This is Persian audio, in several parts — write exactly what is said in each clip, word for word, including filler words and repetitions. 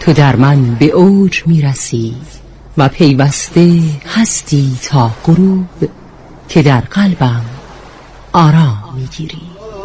تو در من به اوج میرسی و پیوسته هستی تا غروب که در قلبم آرام میگیری.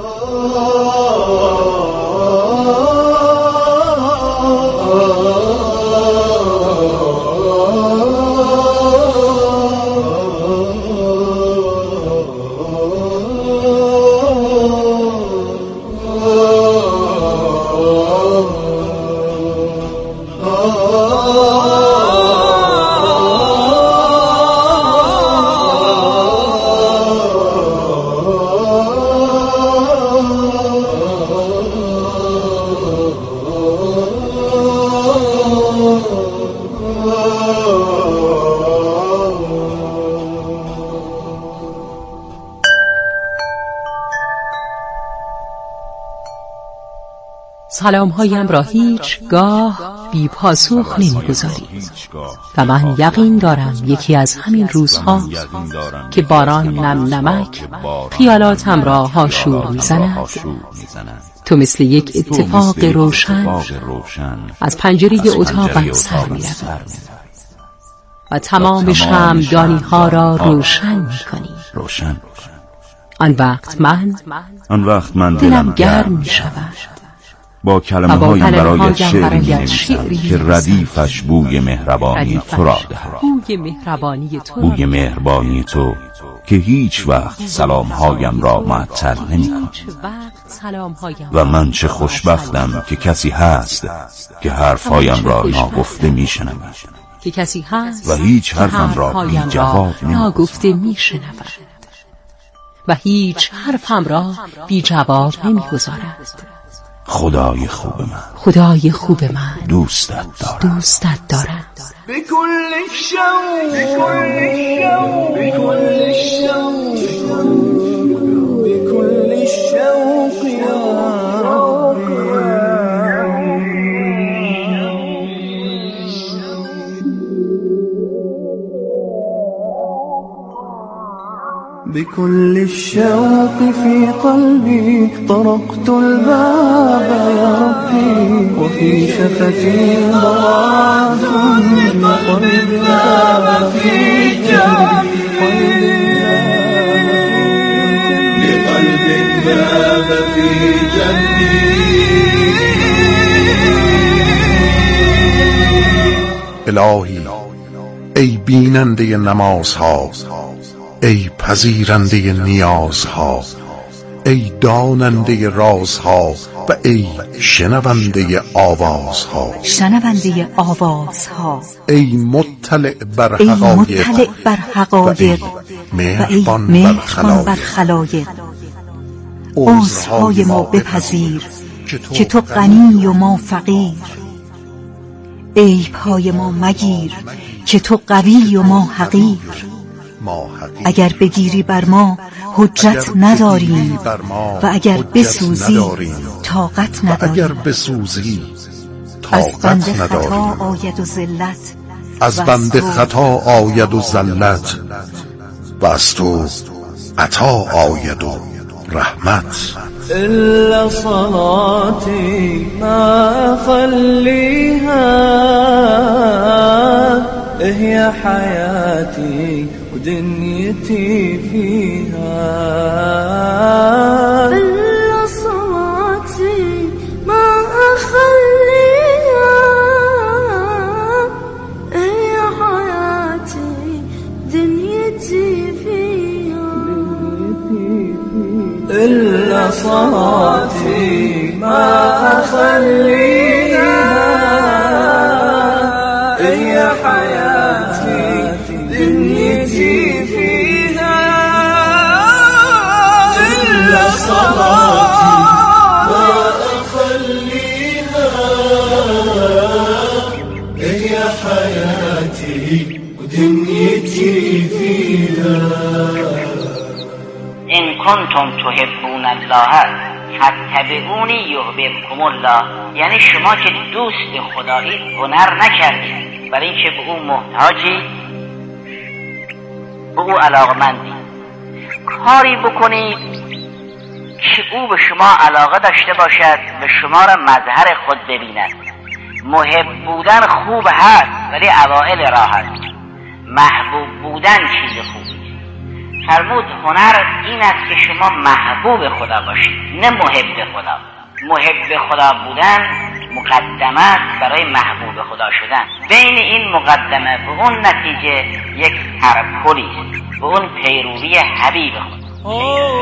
سلام هایم را هیچگاه بی پاسخ نمیگذاری و من یقین دارم یکی از همین روزها که باران نم نمک خیالاتم را هاشور میزند. تو مثل یک اتفاق روشن از پنجره اتاقم سر میروی و تمام شمعدانی ها را روشن میکنی. آن وقت من آن وقت من دلم گرم میشود با کلمه های برای شعری می‌نویسم که ردیفش بوی مهربانی تو را دهد، بوی مهربانی تو بوی مهربانی تو که هیچ وقت سلامهایم را معطل نمی‌کند. و من چه خوشبختم که کسی هست که حرفهایم را ناگفته می‌شنود، که کسی هست و هیچ حرفم را بی جواب ناگفته می‌شنود و هیچ حرفم را بی جواب نمی‌گذارد. خدای خوب من، خدای خوب من دوستت دارم، دوستت دارم. بكل الشوق بكل الشوق بكل الشوق يا ربي بكل الشوق في قلبي طرقت الباب يا ربي وفي شفتي ضاعت قلبي ذاب في جنبي لقلبي ذاب في جنبي. الهی ای بیننده نمازها، ای پذیرنده نیازها، ای داننده رازها و ای شنونده آوازها، شنونده آوازها، ای مطلع بر ای حقایق مطلع بر حقایق و ای مهربان بر خلایق. عذرهای ما بپذیر که تو غنی و ما فقیر، عیبهای ما مگیر که تو قوی و ما حقیر. اگر بگیری بر ما حجت نداریم و اگر بسوزی طاقت نداریم. اگر بسوزی از بنده طاقت خطا نداریم. آید و ذلت از بنده خطا آید و ذلت و از تو عطا آید و رحمت. إلا صلاتي ما أخليها هي حياتي ودنيتي فيها. إلا صلاتي ما أخليها هي حياتي دنيتي فيها. إلا صلاتي ما أخليها هي حياتي دنيتي فيها. إلا صلاتي ما أخليها هي حياتي ودنيتي فيها. إن كنتم تحبون الله فاتبعونی یحببکم الله. یعنی شما که دوست خدایید هنر نکردید برای اینکه به او محتاجی، به او علاقمندی، کاری بکنید که او به شما علاقه داشته باشد، به شما را مظهر خود ببیند. محب بودن خوب هست ولی اوائل راه هست، محبوب بودن چیز خوبی. فرمود هنر این است که شما محبوب خدا باشید نه محب خدا. محب خدا بودن مقدمه است برای محبوب خدا شدن. بین این مقدمه به اون نتیجه یک سرپلی است، به اون پیروی حبیب خدا.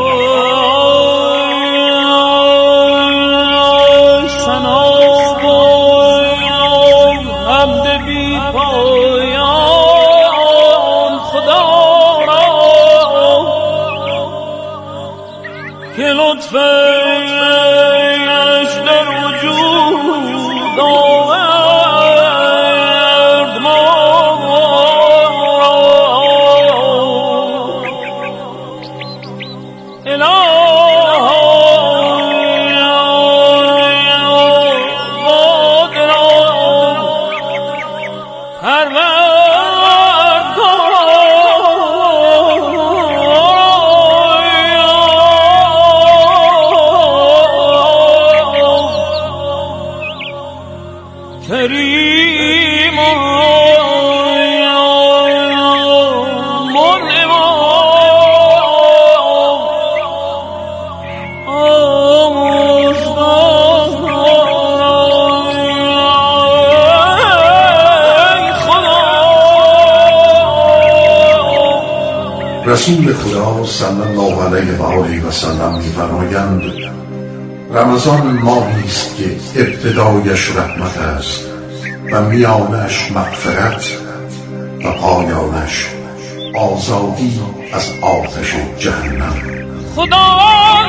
رسول خدا صلی الله علیه و آله و سلم می‌فرمایند رمضان ماهی است که ابتدایش رحمت است و میانش مغفرت و پایانش آزادی از آتش جهنم. خدا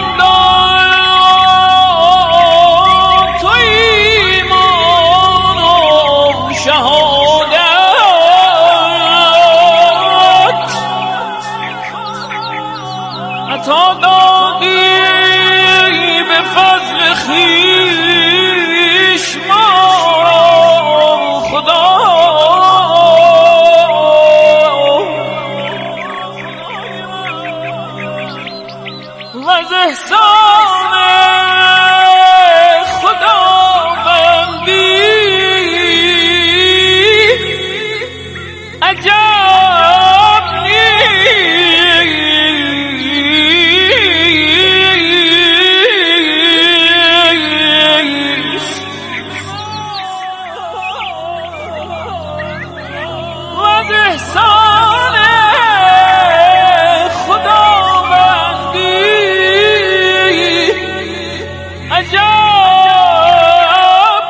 تو ایمان و شهادت عطا دادی به فضل خویش ما خدا. و از احسان خداوندی عجب نیست. و از احسان خداوندی عجب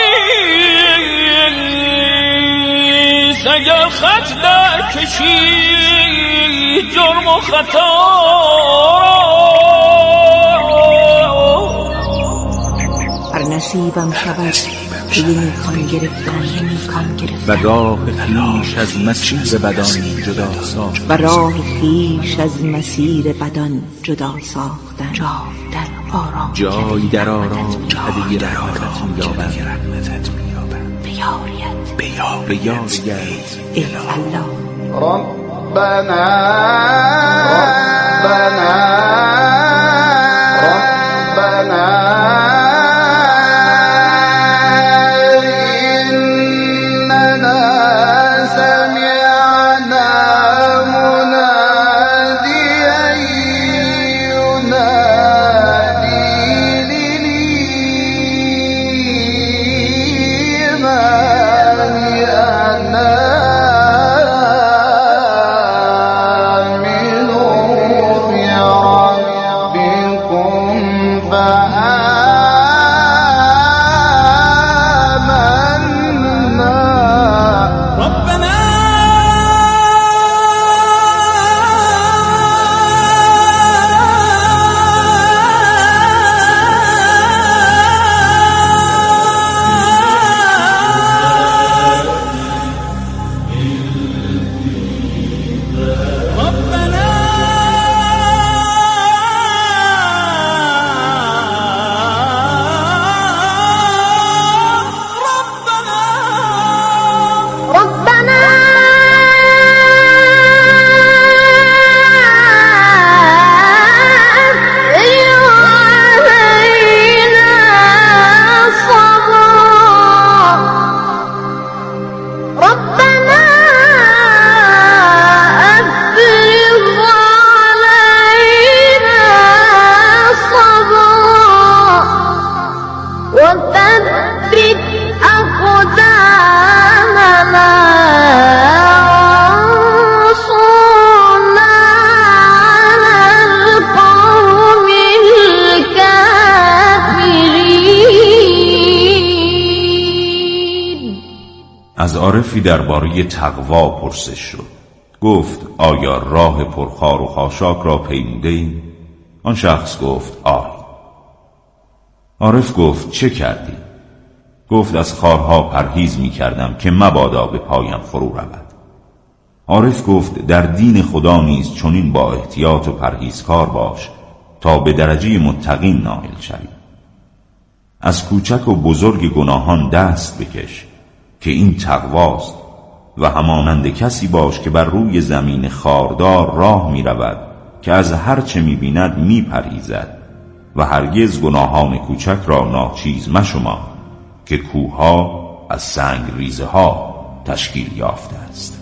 نیست. اگر خط در کشی جرم و خطا هر نصیبم شود که نیکان گرفتن و راه خویش از مسیر بدان جدا ساختن و راه خویش از مسیر بدان جدا ساختن. جای در آرام جای در آرام هدیه رحمتت می‌یابد به یاریت ای الله. ربنا ربنا إننا سمعنا مناديا ينادي للإيمان أن آمنوا بربكم فآمنا. ربنا از عارفی درباره تقوا پرسش شد. گفت آیا راه پرخار و خاشاک را پیموده ای؟ آن شخص گفت آری. عارف گفت چه کردی؟ گفت از خارها پرهیز می کردم که مبادا به پایم فرو رود. عارف گفت در دین خدا نیز چنین با احتیاط و پرهیزکار باش تا به درجه متقین نائل شوی. از کوچک و بزرگ گناهان دست بکش که این تقواست و همانند کسی باش که بر روی زمین خاردار راه می رود که از هر چه می بیند می پرهیزد و هرگز گناهان کوچک را ناچیز مشمار که کوهها از سنگ ریزه ها تشکیل یافته است.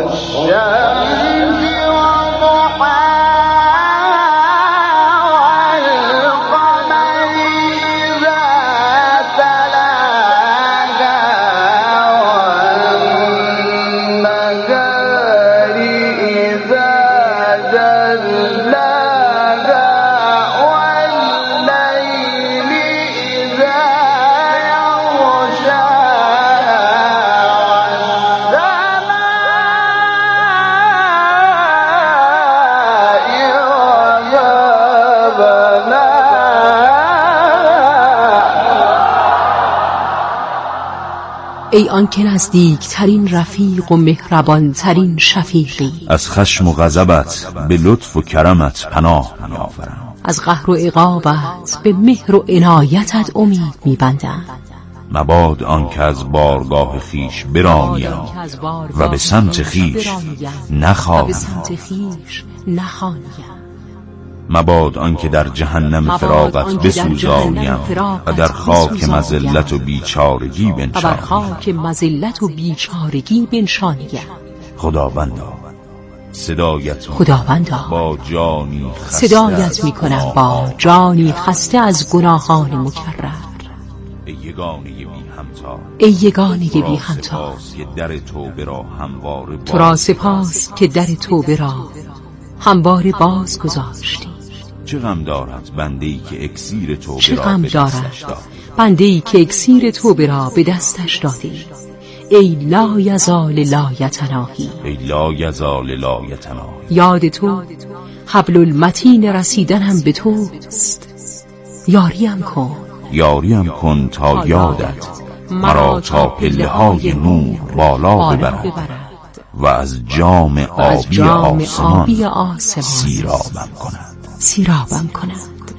ای آنکه نزدیک ترین رفیق و مهربان ترین شفیقی، از خشم و غضبت به لطف و کرمت پناه می آورم. از قهر و عقابت به مهر و عنایتت امید می بندم. مباد آنکه از بارگاه خیش برانیم و به سمت خیش نخواهم. مباد آنکه در جهنم فراقت بسوزانیم و در خاک مذلت و بیچارگی بنشانیم. خاک مذلت و بیچارگی بنشانیم. خداوندا صدایت خداوندا با جانی خسته صدایت می کنم با جانی خسته از گناهان مکرر. ای یگانه بی همتا، ای یگانه بی همتا، که در توبه را همواره تو را سپاس که در توبه را همواره باز گذاشتی. چه غم دارد بنده‌ای که اکسیر توبه چه را غم به دارد دستش داد. بنده‌ای که اکسیر توبه را به دستش دادی. ای لا یزال لا یتناهی، ای لا یزال لا یتناهی. یاد تو حبل المتین رسیدنم به توست. یاریم کن یاریم کن تا یادت مرا تا پله های نور بالا ببرد و از جام آبی آسمان سیرابم کند سیرابم کند.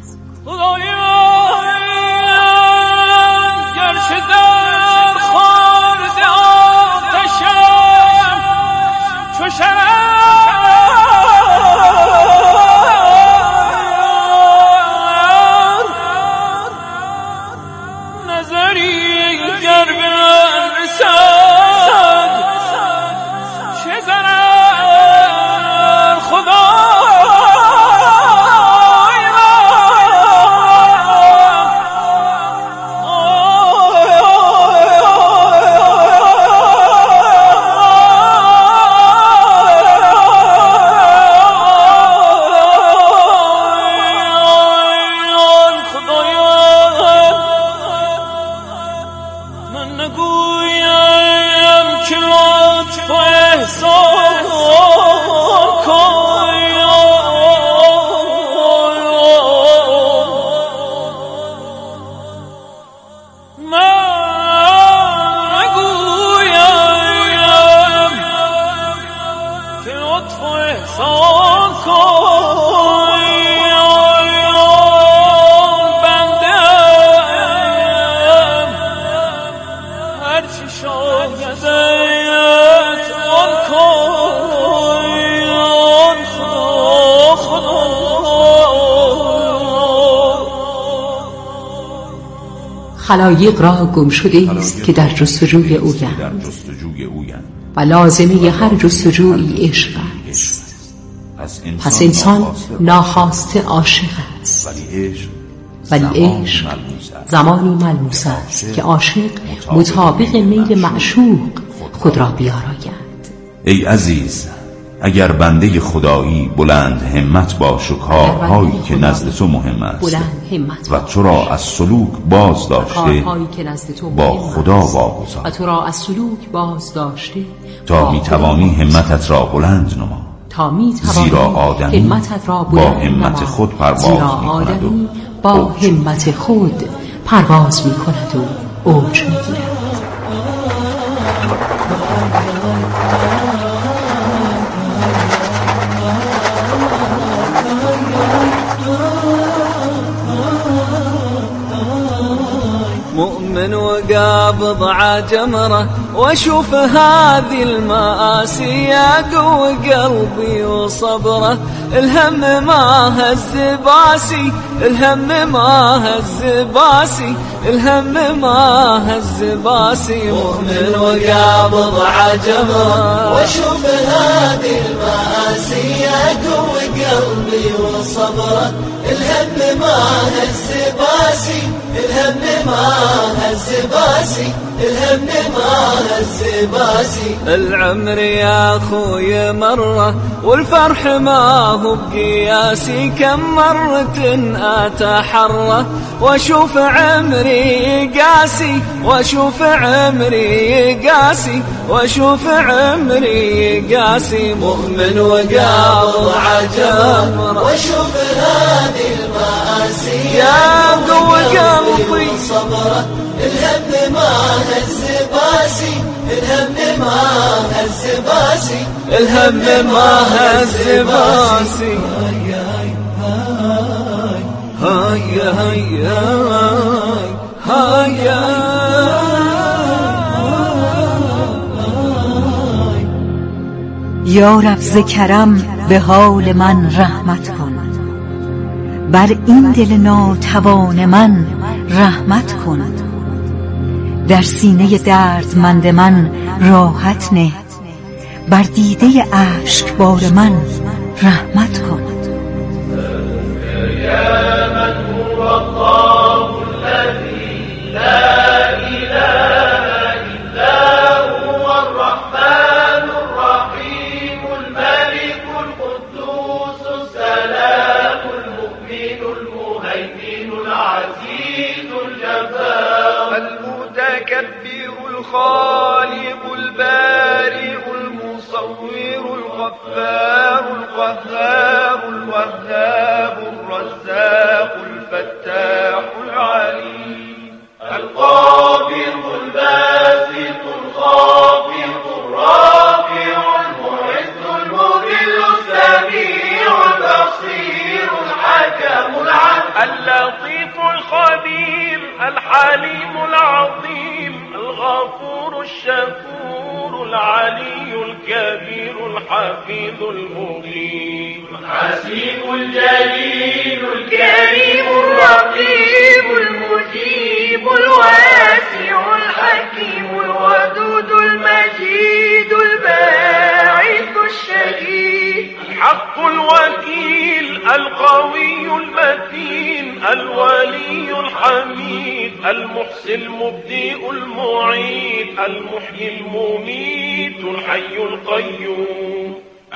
خلایق را گم شده است که در جستجوی اویند و لازمه هر جستجویی عشق است. پس انسان ناخواسته عاشق است، ولی عشق زمانی ملموس است که عاشق مطابق میل معشوق خود را بیاراید. ای عزیز، اگر بنده خدایی بلند همت باش و کارهایی که نزد تو مهم است و تو را از سلوک باز داشته با خدا واگذار و تو را از سلوک باز داشته تا می توانی همتت را بلند نما، تا می زیرا آدمی همتت را با همت خود پرواز می کند و با همت خود پرواز می کند و اوج می گیرد. مؤمن وقابض عجمره واشوف هذه المآسي يقوي قلبي وصبره، الهم ما هز باسي، الهم ما هز باسي، الهم ما هز باسي. مؤمن وقابض عجمره واشوف هذه المآسي يقوي قلبي وصبره، الهم ما هز باسي، الهم ما هز باسي، الهم ما هز باسي. العمر يا اخوي مره والفرح ما هو بقياسي، كم مرة اتحرى واشوف عمري قاسي، واشوف عمري قاسي، واشوف عمري قاسي. مؤمن وقابض عجمره واشوف هذه المآسي يا قوي قلبي صبره، الهم ما هز باسي، الهم ما هز باسي، الهم ما هز باسي. هيا هيا هيا یا رب ز کرم به حال من رحمت کن، بر این دل ناتوان من رحمت کن، در سینه دردمند من راحت نه، بر دیده اشکبار من رحمت کن. یا من هو الله الذی لا اله الا هو الرحمن الرحیم الملك القدوس السلام المؤمن المهيمن العزيز الجبار المتكبر الخالق البارئ المصور الغفار القهار الوهاب الرزاق الفتاح العليم القابض الباسط الخافض الرافع المعز المذل السميع البصير الحكم العدل اللطيف الخبير الحليم العظيم الغفور الشكور العلي الكبير الحفيظ المغيث الحسيب الجليل الكريم الرقيب المجيب الواسع الحكيم الودود المجيد الباعث الشهيد الحق الوكيل القوي المتين الولي الحميد المحصي المبدئ المعيد المحيي المميت الحي القيوم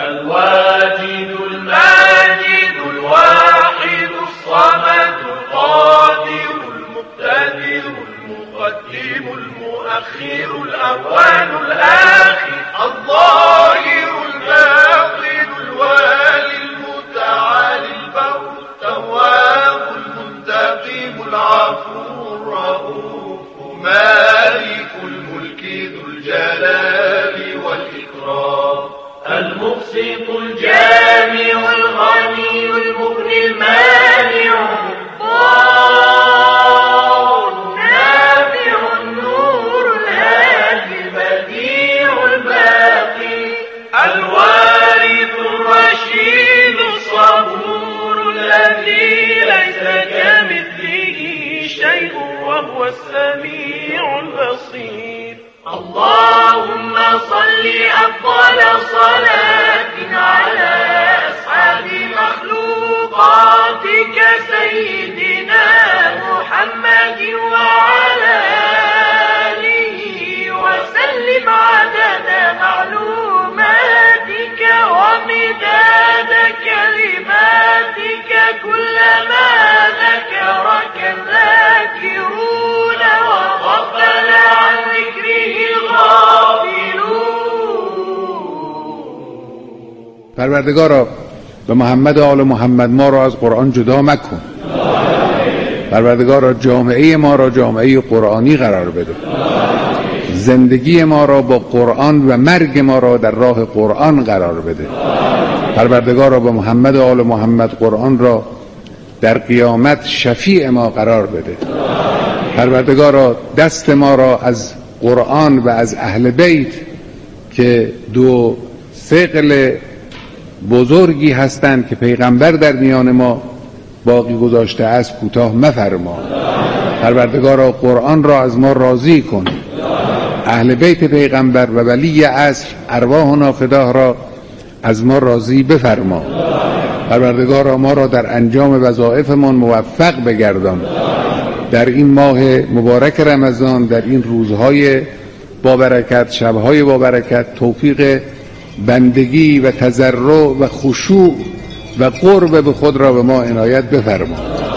الواجد الماجد الواحد الصمد القادر المقتدر المقدم المؤخر الأول الآخر الظاهر الباطن الوالي المتعالي البر التواب المنتقم العفو الرؤوف مالك الملك ذو الجلال والإكرام المقسط الجامع الغني المغني المانع النافع النور الهادي البديع الباقي الوارث الرشيد الصبور الذي ليس كمثله شيء وهو السميع البصير. اللهم صل أفضل صلاة على أسعد مخلوقاتك سيدنا محمد وعلى آله وسلم عدد معلوماتك ومن كلما ذكرك الذاكرون وغفل عن ذكره الغافلون. پروردگارا به محمد و آل محمد ما را از قرآن جدا مکن. پروردگارا جامعه ما را جامعه قرآنی قرار بده. زندگی ما را با قرآن و مرگ ما را در راه قرآن قرار بده. پروردگارا به محمد و آل محمد قرآن را در قیامت شفیع ما قرار بده. پروردگارا دست ما را از قرآن و از اهل بیت که دو ثقل بزرگی هستند که پیغمبر در میان ما باقی گذاشته است کوتاه مفرما. پروردگارا قرآن را از ما راضی کن. اهل بیت پیغمبر و ولی عصر ارواح و نافداه را از ما راضی بفرما. پروردگارا ما را در انجام وظایفمان موفق بگردان. در این ماه مبارک رمضان، در این روزهای با برکت، شبهای با برکت، توفیق بندگی و تضرع و خشوع و قرب به خود را به ما عنایت بفرما.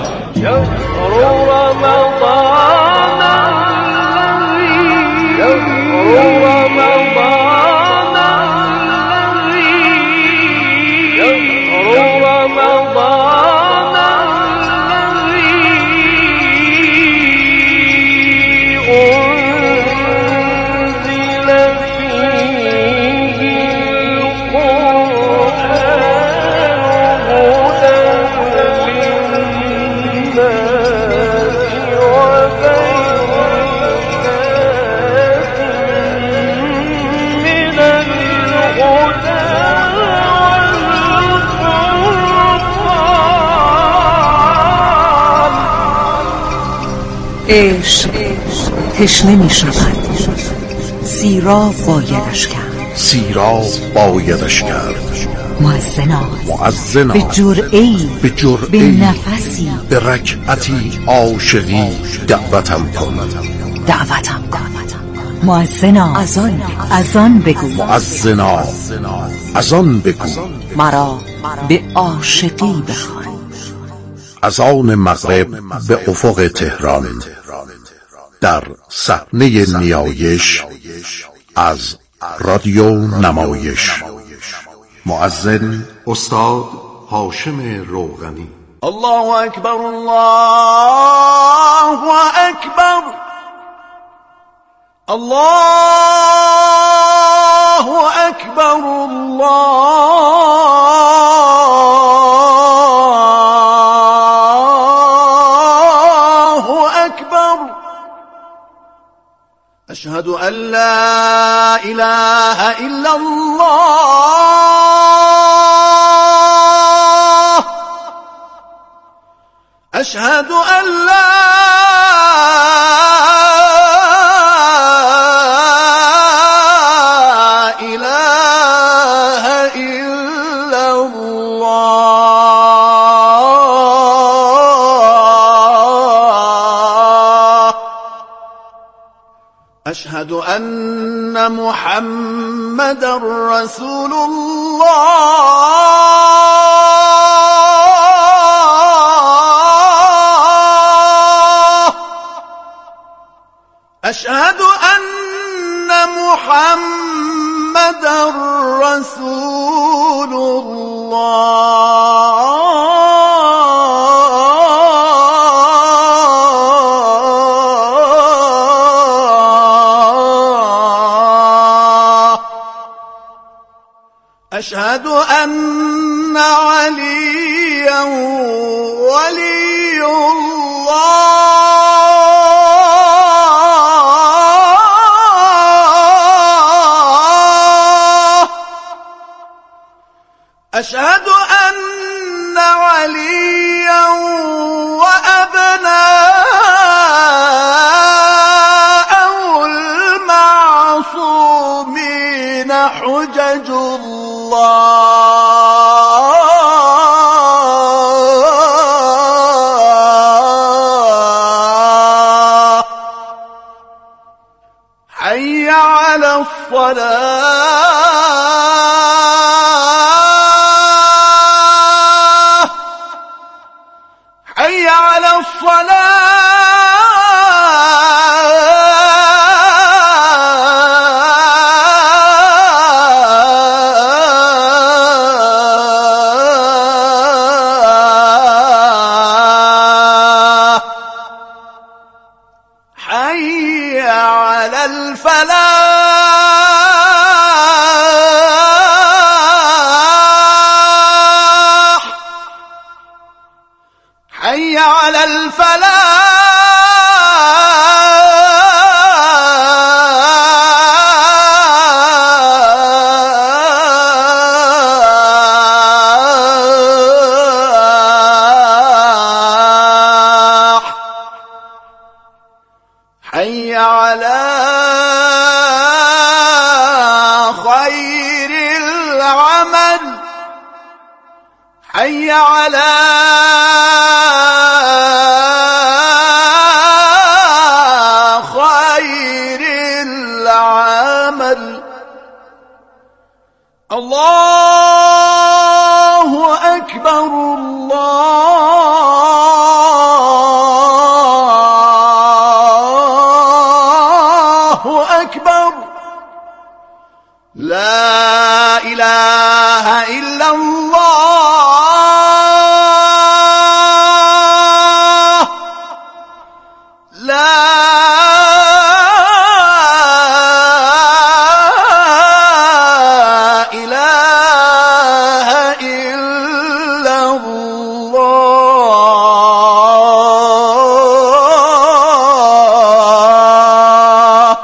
عشق تشنه می شود، سیراب بایدش کرد، سیراب بایدش کرد. مؤذنا مؤذنا به جرعه‌ای، به جرعه‌ای، به نفسی، به رکعتی عاشقی دعوتم کن، دعوتم کن. مؤذنا از آن از آن بگو، مؤذنا از آن بگو، مرا به عاشقی بخوان. از آن مغرب به افق تهران در صحنه نیایش از رادیو نمایش. مؤذن استاد هاشم روغنی. الله اکبر، الله اکبر، الله اکبر، الله اکبر. اشهد ان لا اله الا الله، اشهد ان لا اله الا الله، اشهد ان محمد رسول الله، اشهد ان محمد رسول الله. أشهد أن عليا ولي الله، أشهد أن عليا وأبناءه المعصومين حجج الله. حي على الصلاة، حي على الفلاح حي على الفلاح حي على خير العمل حي على خير العمل الله أكبر الله أكبر لا إله إلا الله لا إله إلا الله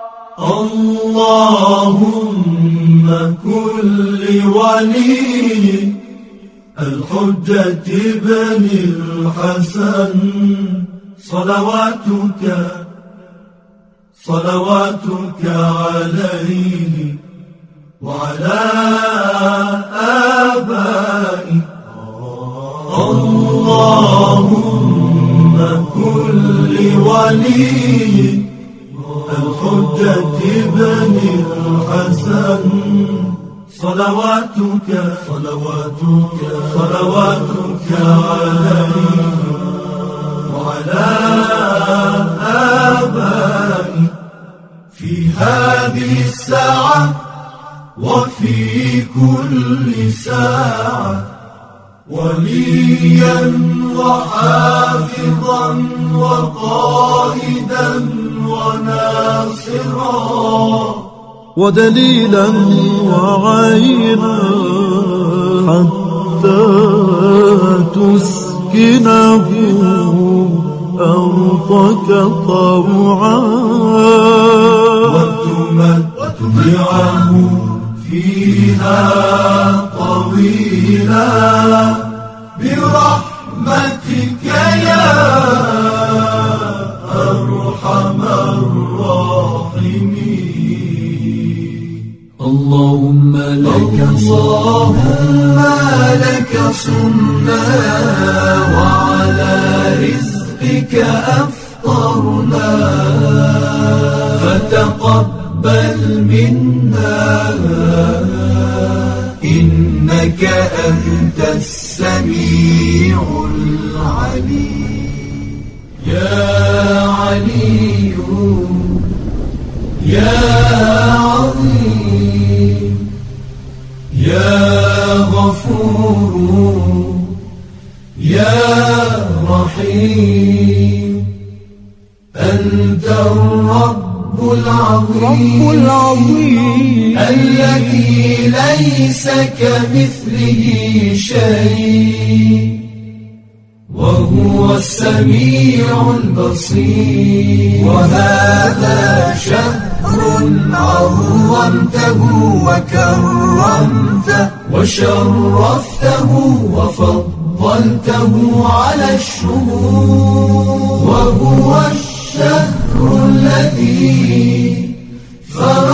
اللهم كن لولي الحجة بن الحسن صلواتك صلواتك عليه وعلى آبائه اللهم كن لولي الحجة بن الحسن صلواتك صلواتك صلواتك عليه وعلى آبائه في هذه الساعة وفي كل ساعة وليا وحافظا وقائدا وناصرا ودليلا وعينا حتى تسكنه أرضك طوعا وتمتعه فيها طويلا برحمتك يا أرحم الراحمين اللهم لك اللهم لك صمنا وعلى رزقك أفطرنا فتقبل منا إنك أنت السميع العليم يا علي يا عظيم يا غفور يا رحيم أنت الرب العظيم, العظيم الذي ليس كمثله شيء وهو السميع البصير وهذا شهر عظمته وكرمته وشرفته وفضلته على الشهور وهو الشهر الذي